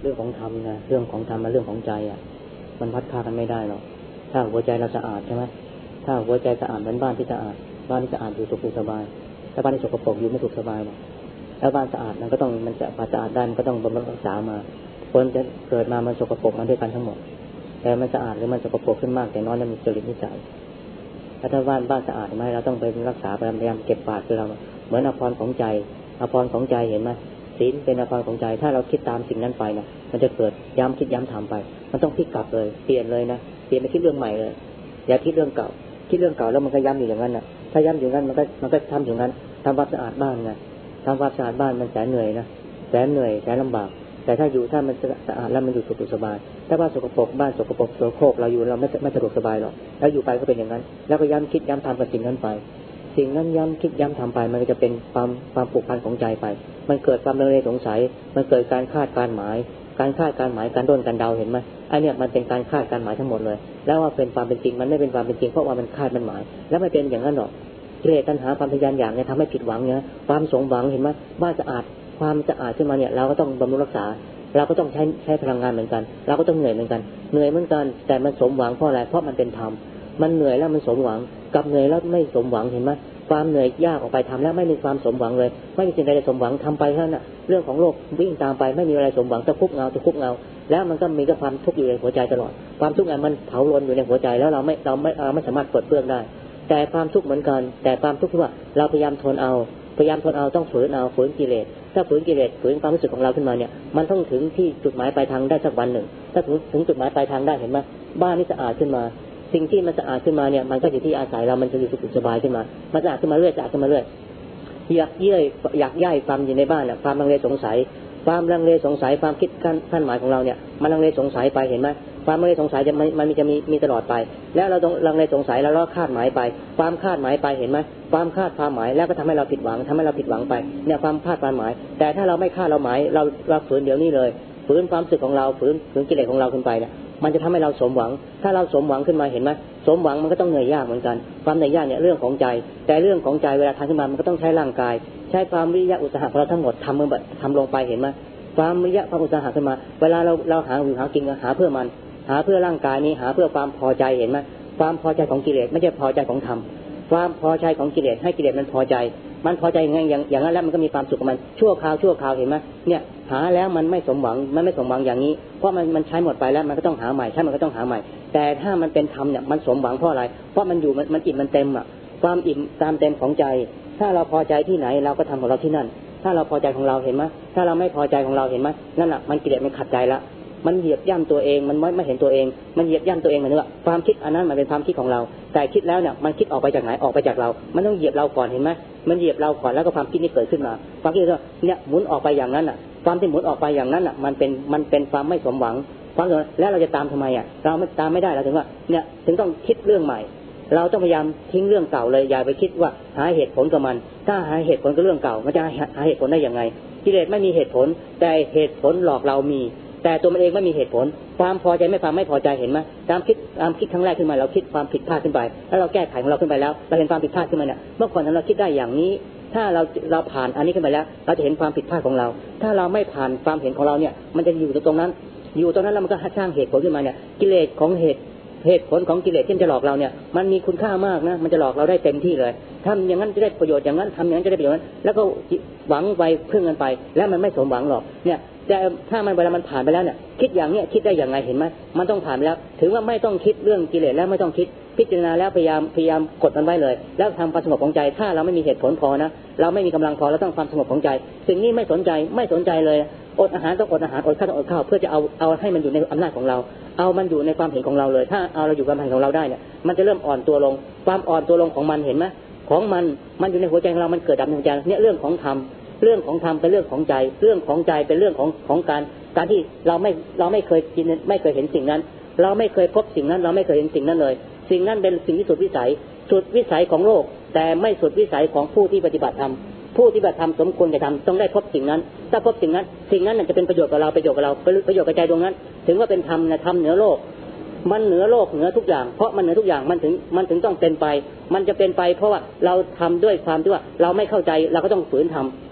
เรื่องของธรรมนะเรื่องของธรรมและเรื่องของใจมันพัดพากันไม่ได้หรอกถ้าหัวใจเราสะอาดใช่ไหมถ้าหัวใจสะอาดเหมือนบ้านที่สะอาดอยู่สุขสบายถ้าบ้านที่สกปรกอยู่ไม่สุขสบายหรอกแล้วบ้านสะอาดมันจะสะอาดได้มันก็ต้องบำรุงรักษามาคนจะเกิดมามันสกปรกมาด้วยกันทั้งหมดแต่มันสะอาดหรือมันสกปรกขึ้นมากแต่น้อยแล้วมีจริตนิสัยถ้าบ้านสะอาดไหมเราต้องไปรักษาพยายามเก็บกวาดคือเราเหมือนอภรของใจเห็นไหมศีลเป็นอภรของใจถ้าเราคิดตามสิ่งนั้นไปนะมันจะเกิดย้ำคิดย้ำทำไปมันต้องพลิกกลับเลยเปลี่ยนเลยนะเปลี่ยนไปคิดเรื่องใหม่เลยอย่าคิดเรื่องเก่าแล้วมันก็ย้ำอยู่อย่างนั้นนะถ้าย้ำอยู่งั้นมันก็ทำอยู่งั้นทำความสะอาดบ้านไงทำความสะอาดบ้านมันแสนเหนื่อยนะแสนลำบากแต่ถ้ามันสะอาดแล้วมันอยู่สุขสบายถ้าบ้านสกปรกโสโครกเราอยู่เราไม่สะดวกสบายหรอกแล้วอยู่ไปก็เป็นอย่างนั้นแล้วก็ย้ำคิดย้ำทำกับสิ่งนั้นไปสิ่งนั้นย้ำคิดย้ำทำไปมันก็จะเป็นความผูกพันของใจไปมันเกิดความลังเลสงสัยมันเกิดการคาดการหมายการด้นการเดาเห็นไหมไอ้เนี่ยมันเป็นการคาดการหมายทั้งหมดเลยแล้วว่าเป็นความเป็นจริงมันไม่เป็นความเป็นจริงเพราะว่ามันคาดมันหมายแล้วไม่เป็นอย่างนั้นหรอกกิเลสตัณหาความทะยานอยากเนี่ยทำให้ผิดหวังเนี่ยความสมหวังเห็นไหมบ้านสะอาดความสะอาดขึ้นมาเนี่ยเราก็ต้องบำรุงรักษาเราก็ต้องใช้พลังงานเหมือนกันเราก็ต้องเหนื่อยเหมือนกันแต่มันสมหวังเพราะอะไรเพราะมันเป็นธรรมมันเหนื่อยแล้วมันสมหวังกับเหนื่อยแล้วไม่สมหวังเห็นไหมความเหนื่อยยากออกไปทำแล้วไม่มีความสมหวังเลยไม่มีสิ่งใดสมหวังทำไปเท่านั้นเรื่องของโลกวิ่งตามไปไม่มีอะไรสมหวังตะคุบเงาแล้วมันก็มีแต่ความทุกข์อยู่ในหัวใจตลอดความทุกข์มันเผาลนอยู่ในหัวใจแล้วเราไม่สามารถเปิดเปลื้องได้แต่ความทุกข์เหมือนกันแต่ความทุกข์ที่ว่าเราพยายามทนเอาต้องฝืนกิเลสถ้าฝืนกิเลสฝืนความรู้สึกของเราขึ้นมาเนี่ยมันต้องถึงที่จุดหมายปลายทางได้สักวันหนึ่งถ้าถึงจุดหมายปลายทางได้เห็นไหมบ้านนี่สะอาดขึ้นมาสิ่งที่มันสะอาดขึ้นมาเนี่ยมันก็อยู่ที่อาศัยเรามันจะอยู่สุขสบายขึ้นมามันสะอาดขึ้นมาเรื่อยอยากย่ายความอยู่ในบ้านน่ะความลังเลสงสัยความคิดขั้นหมายของเราเนี่ยมันลังเลสงสัยไปเห็นไหมความลังเลสงสัยมันจะมีตลอดไปแล้วเราต้องลังเลสงสัยแล้วเราคาดหมายไปความคาดหมายไปเห็นไหมความหมายแล้วก็ทำให้เราผิดหวังไปเนี่ยความคาดความหมายแต่ถ้าเราไม่คาดเราหมายเราฝืนเดี๋ยวนี้เลยฝืนความรู้สึกของเราฝืนกิเลสของเราขึ้นไปเนี่ยมันจะทำให้เราสมหวังถ้าเราสมหวังขึ้นมาเห็นไหมสมหวังมันก็ต้องเหนื่อยยากเหมือนกันความเหนื่อยยากเนี่ยเรื่องของใจแต่เรื่องของใจเวลาทำขึ้นมามันก็ต้องใช้ร่างกายใช้ความวิริยะอุตสาหะของเราทั้งหมดทำลงไปเห็นไหมความวิริยะความอุตสาหะขึ้นมาเวลาเราหากินหาเพื่อร่างกายนี้หาเพื่อความพอใจเห็นไหมความพอใจของกิเลสไม่ใช่พอใจของธรรมความพอใจของกิเลสให้กิเลสมันพอใจยังไงอย่างนั้นแล้วมันก็มีความสุขของมันชั่วคราวเห็นไหมเนี่ยหาแล้วมันไม่สมหวังอย่างนี้เพราะมันใช้หมดไปแล้วมันก็ต้องหาใหม่มันก็ต้องหาใหม่แต่ถ้ามันเป็นธรรมเนี่ยมันสมหวังเพราะอะไรเพราะมันอยู่มันอิ่มมันเต็มความอิ่มตามเต็มของใจถ้าเราพอใจที่ไหนเราก็ทำของเราที่นั่นถ้าเราพอใจของเราเห็นไหมถ้าเราไม่พอใจของเราเห็นไหมนั่นแหละมันกิเลสมันขัดใจละมันเหยียบย่ำตัวเองมันไม่เห็นตัวเองมันเหยียบย่ำตัวเองเหมือนว่าความคิดอันนั้นมันเป็นความคิดของเราแต่คิดแล้วเนี่ยมันคิดออกไปจากไหนออกไปจากเรามันต้องเหยียบเราก่อนเห็นไหมมันเหยียบเราก่อนแล้วก็ความคิดนี้เกิดขึ้นมาความคิดเนี่ยหมุนออกไปอย่างนั้นความที่หมุนออกไปอย่างนั้นมันเป็นความไม่สมหวังความแล้วเราจะตามทำไมเราไม่ตามไม่ได้เราถึงว่าเนี่ยถึงต้องคิดเรื่องใหม่เราต้องพยายามทิ้งเรื่องเก่าเลยอย่าไปคิดว่าหาเหตุผลกับมันถ้าหาเหตุผลกับเรื่องเก่ามันจะหาเหตุผลได้ยังไงกิเลสไม่มีเหตุผลแต่เหตุผลหลอกเรามีแต่ตัวมันเองไม่มีเหตุผลความพอใจไม่พอใจเห็นไหมตามคิดครั้งแรกขึ้นมาเราคิดความผิดพลาดขึ้นไปแล้วเราแก้ไขของเราขึ้นไปแล้วเราเห็นความผิดพลาดขึ้นมาเนี่ยเมื่อก่อนเราคิดได้อย่างนี้ถ้าเราผ่านอันนี้ขึ้นไปแล้วเราจะเห็นความผิดพลาดของเราถ้าเราไม่ผ่านความเห็นของเราเนี่ยมันจะอยู่ตรงนั้นแล้วมันก็สร้างเหตุผลขึ้นมาเนี่ยกิเลสของเหตุผลของกิเลสที่จะหลอกเราเนี่ยมันมีคุณค่ามากนะมันจะหลอกเราได้เต็มที่เลยทำอย่างนั้นจะได้ประโยชน์อย่างนั้นทำอย่างนั้นจะได้ประโยชน์แล้วก็หวังไปพึ่งกันไปแล้วมันไม่สมหวังหรอกเนี่ยแต่ถ้ามันเวลามันผ่านไปแล้วเนี่ยคิดอย่างเนี้ยคิดได้อย่างไรเห็นไหมมันต้องผ่านไปแล้วถึงว่าไม่ต้องคิดเรื่องกิเลสแล้วไม่ต้องคิดพิจารณาแล้วพยายามกดมันไว้เลยแล้วทำความสงบของใจถ้าเราไม่มีเหตุผลพอนะเราไม่มีกำลังพอเราต้องความสงบของใจสิ่งนี้ไม่สนใจเลยอดอาหารต้องอดอาหารอดข้าวต้องอดข้าวเพื่อจะเอาให้มันอยู่ในอำนาจของเราเอามันอยู่ในความเห็นของเราเลยถ้าเอาเราอยู่กับความเห็นของเราได้เนี่ยมันจะเริ่มอ่อนตัวลงความอ่อนตัวลงของมันเห็นไหมของมันอยู่ในหัวใจของเรามันเกิดดับในหัวใจเนี่ยเรื่องของธรรมเป็นเรื่องของใจเรื่องของใจเป็นเรื่องของการที่เราไม่เคยกินไม่เคยเห็นสิ่งนั้นเราไม่เคยพบสิ่งนั้นเราไม่เคยเห็นสิ่งนั้นเลยสิ่งนั้นเป็นสิ่งที่สุดวิสัยของโลกแต่ไม่สุดวิสัยของผู้ที่ปฏิบัติธรรมผู้ที่ปฏิบัติธรรมสมควรจะทำต้องได้พบสิ่งนั้นถ้าพบสิ่งนั้นจะเป็นประโยชน์กับเราประโยชน์กับใจดวงนั้นถึงว่าเป็นธรรมนะธรรมเหนือโลกมันเหนือโลกเหนือทุกอย่างเพราะมันเหนือทุกอย่างมันถึงต้องเป็นไปมันจะเป็นไปเพราะว่าเราทำด้วยความที่ว่าเราไม่เข้าใจเราก็ต้องฝืนทำ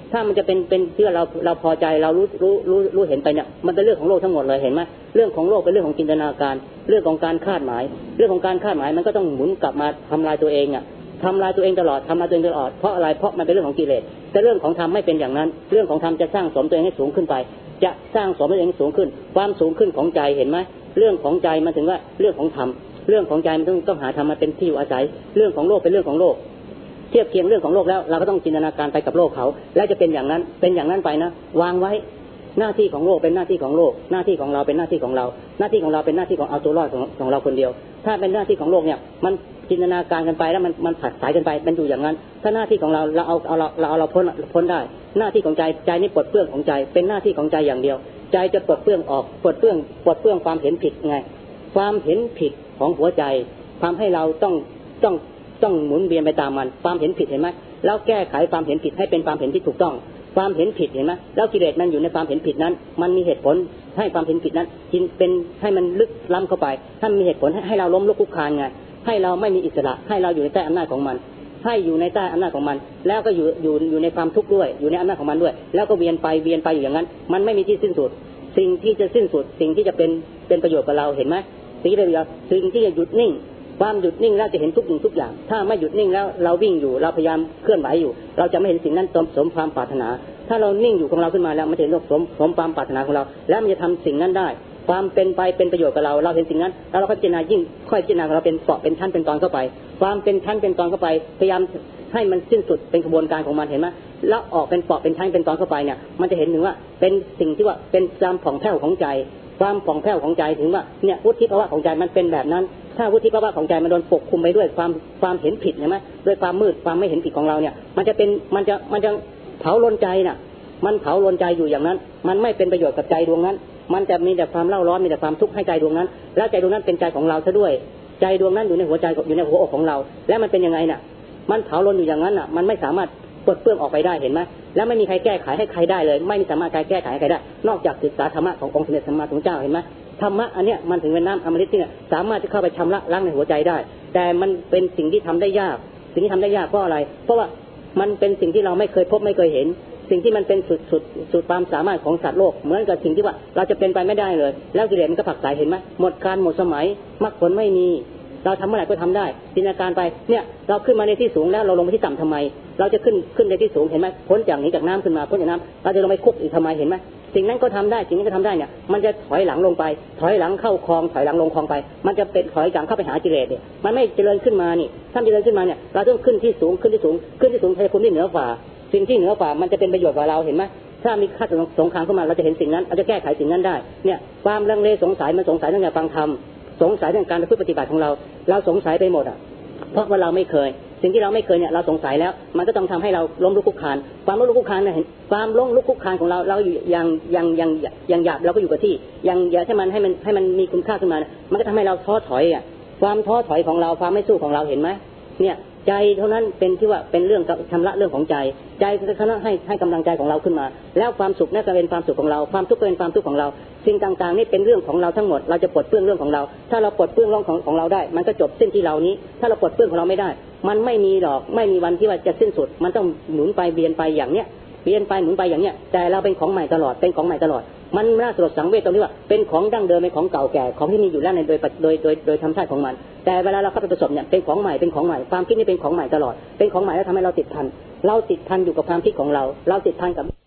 ถ้ามันจะเป็นที่เราพอใจเรารู้เห็นไปเนี่ยมันเป็นเรื่องของโลกทั้งหมดเลยเห็นไหมเรื่องของโลกเป็นเรื่องของจินตนาการเรื่องของการคาดหมายเรื่องของการคาดหมายมันก็ต้องหมุนกลับมาทำลายตัวเองอ่ะทำลายตัวเองตลอดทำลายตัวเองตลอดเพราะอะไรเพราะมันเป็นเรื่องของกิเลสแต่เรื่องของธรรมไม่เป็นอย่างนั้นเรื่องของธรรมจะสร้างสมตัวเองให้สูงขึ้นไปจะสร้างสมตัวเองให้สูงขึ้นความสูงขึ้นของใจเห็นไหมเรื่องของใจมันถึงว่าเรื่องของธรรมเรื่องของใจมันต้องหาธรรมมาเป็นที่อยู่อาศัยเรื่องของโลกเป็นเรื่องของโลกเทียบเคียงเรื่องของโลกแล้วเราก็ต้องจินตนาการไปกับโลกเขาแล้วจะเป็นอย่างนั้นไปนะวางไว้หน้าที่ของโลกเป็นหน้าที่ของโลกหน้าที่ของเราเป็นหน้าที่ของเราหน้าที่ของเราเป็นหน้าที่ของเอาตัวรอดของเราคนเดียวถ้าเป็นหน้าที่ของโลกเนี่ยมันจินตนาการกันไปแล้วมันผัดสายกันไปมันอยู่อย่างนั้นถ้าหน้าที่ของเราเราพ้นได้หน้าที่ของใจนี่ปลดเปลื้องของใจเป็นหน้าที่ของใจอย่างเดียวใจจะปลดเปลื้องออกปลดเปลื้องความเห็นผิดไงความเห็นผิดของหัวใจทำให้เราต้องหมุนเวียนไปตามมันความเห็นผิดเห็นไหมแล้วแก้ไขความเห็นผิดให้เป็นความเห็นที่ถูกต้องความเห็นผิดเห็นไหมแล้วกิเลสมันอยู่ในความเห็นผิดนั้นมันมีเหตุผลให้ความเห็นผิดนั้นกินเป็นให้มันลึกล้ำเข้าไปถ้ามีเหตุผลให้เราล้มลุกคลุกคลานไงให้เราไม่มีอิสระให้เราอยู่ในใต้อำนาจของมันให้อยู่ในใต้อำนาจของมันแล้วก็อยู่ในความทุกข์ด้วยอยู่ในอำนาจของมันด้วยแล้วก็เวียนไปอยู่อย่างนั้นมันไม่มีที่สิ้นสุดสิ่งที่จะสิ้นสุดสิ่งที่จะเป็นประโยชน์กับเราเห็นไหมสิ่งที่จะหยุดนิ่งความหยุดนิ่งแล้วจะเห็นทุกสิ่งทุกอย่างถ้าไม่หยุดนิ่งแล้วเราวิ่งอยู่เราพยายามเคลื่อนไหวอยู่เราจะไม่เห็นสิ่งนั้นสมความปรารถนาถ้าเรานิ่งอยู่ของเราขึ้นมาแล้วมันจะเห็นสมความปรารถนาของเราแล้วมันจะทำสิ่งนั้นได้ความเป็นไปเป็นประโยชน์กับเราเห็นสิ่งนั้นแล้วเราก็พิจารณายิ่งค่อยพิจารณาเราเป็นเปาะเป็นชั้นเป็นตอนเข้าไปความเป็นชั้นเป็นตอนเข้าไปพยายามให้มันสิ้นสุดเป็นกระบวนการของมันเห็นไหมแล้วออกเป็นเปาะเป็นชั้นเป็นตอนเข้าไปเนี่ยมันจะเห็นถึงว่าเป็นสิ่งที่ว่าเป็นความผ่องแผ้วของใจความผ่องแผ้วของใจถึงว่าเนี่ยวุฒิภาวะของใจมันเป็นแบบนั้นถ้าวุฒิภาวะของใจมันโดนปกคลุมไปด้วยความเห็นผิดใช่ไหมด้วยความมืดความไม่เห็นผิดของเราเนี่ยมันจะเผาลนใจน่ะมันเผาลนใจอยู่อย่างนั้นมันไม่เป็นประโยชน์กับใจดวงนั้นมันจะมีแต่ความเล่าร้อนมีแต่ความทุกข์ให้ใจดวงนั้นแล้วใจดวงนั้นเป็นใจของเราซะด้วยใจดวงนั้นอยู่ในหัวใจอยู่ในหัวอกของเราแล้วมันเป็นยังไงน่ะมันเผาลนอยู่อย่างนั้นน่ะมันไม่สามารถปลดเปลื้องออกไปได้เห็นไหมแล้วไม่มีใครแก้ไขให้ใครได้เลยไม่สามารถแก้ไขให้ใครได้นอกจากศึกษาธรรมะขององค์สมเด็จสัมมาสัมพุทธเจ้าเห็นไหมธรรมะอันเนี้ยมันถึงเป็นน้ำอมฤตที่เนี่ยสามารถจะเข้าไปชำระล้างในหัวใจได้แต่มันเป็นสิ่งที่ทำได้ยากเพราะอะไรเพราะว่ามันเป็นสิ่งที่เราไม่เคยพบไม่เคยเห็นสิ่งที่มันเป็นสุดความสามารถของสัตว์โลกเหมือนกับสิ่งที่ว่าเราจะเป็นไปไม่ได้เลยแล้วกิเลสมันก็ผลักไสเห็นไหมหมดการหมดสมัยมรรคผลไม่มีเราทำเมื่อไหร่ก็ทำได้จินตนาการไปเนี่ยเราขึ้นมาในที่สูงแล้วเราลงไปที่ต่ำทำไมเราจะขึ้นในที่สูงเห็นไหมพ้นจากนี้จากน้ำขึ้นมาพ้นจากน้ำเราจะลงไปคุกอีกทำไมเห็นไหมสิ่งนั้นก็ทำได้สิ่งนี้ก็ทำได้เนี่ยมันจะถอยหลังลงไปถอยหลังเข้าคลองถอยหลังลงคลองไปมันจะเป็นถอยหลังเข้าไปหากิเลสเนี่ยมันไม่เจริญขึ้นมานี่ถ้าเจริญขึ้นมาเนี่ยเราต้องขึ้นที่สูงชัยภูมิที่เหนือฝ่าสิ่งที่เหนือฝ่ามันจะเป็นประโยชน์กับเราเห็นไหมถ้ามีข้าศึกสงครามเข้ามาเราจะเห็นสิ่งนั้นเราจะแก้ไขสิ่งนั้นได้เนี่ยความลังเลสงสัยมันสงสัยตั้งแต่ฟังธรรมสงสัยเรื่องการปฏิบัติของเราสงสัยไปหมดอ่ะเพราะว่าเราไม่เคยสิ่งที่เราไม่เคยเนี่ยเราสงสัยแล้วมันก็ต้องทำให้เราล้มลุกคลุกคลานความล้มลุกคลุกคลานเนี่ยความล้มลุกคลุกคลานของเราอยู่อย่างหยาบเราก็อยู่กับที่อย่างให้มันมีคุณค่าขึ้นมามันก็ทำให้เราท้อถอยอ่ะความท้อถอยของเราความไม่สู้ของเราเห็นไหมเนี่ยใจเท่านั้นเป็นที่ว่าเป็นเรื่องชำระเรื่องของใจจะชำระให้กำลังใจของเราขึ้นมาแล้วความสุขนั่นก็เป็นความสุขของเราความทุกข์ก็เป็นความทุกข์ของเราสิ่งต่างๆนี่เป็นเรื่องของเราทั้งหมดเราจะปลดเปลื้องเรื่องของเราถ้าเราปลดเปลื้องเรื่องของเราได้มันก็จบสิ้นที่เรานี้ถ้าเราปลดเปลื้องของเราไม่ได้มันไม่มีหรอกไม่มีวันที่ว่าจะสิ้นสุดมันต้องหมุนไปเวียนไปอย่างเนี้ยเวียนไปหมุนไปอย่างเนี้ยแต่เราเป็นของใหม่ตลอดมันน่าสลดสังเวชตรงที่ว่าเป็นของดั้งเดิมเป็นของเก่าแก่ของที่มีอยู่แล้วในโดยธรรมชาติของมันแต่เวลาเราเข้าไปประสบเนี่ยเป็นของใหม่ความคิดนี่เป็นของใหม่ตลอดเป็นของใหม่แล้วทำให้เราติดพันอยู่กับความคิดของเราติดพันกับ